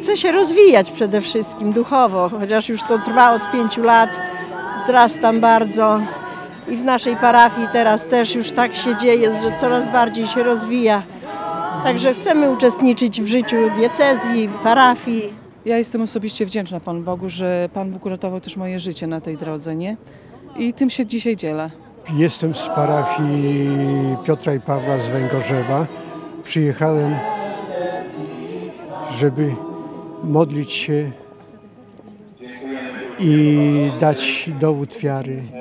chcę się rozwijać przede wszystkim duchowo, chociaż już to trwa od 5 lat, wzrastam bardzo i w naszej parafii teraz też już tak się dzieje, że coraz bardziej się rozwija. Także chcemy uczestniczyć w życiu diecezji, parafii. Ja jestem osobiście wdzięczna Panu Bogu, że Pan Bóg uratował też moje życie na tej drodze, nie? I tym się dzisiaj dzielę. Jestem z parafii Piotra i Pawła z Węgorzewa. Przyjechałem, żeby modlić się i dać dowód wiary.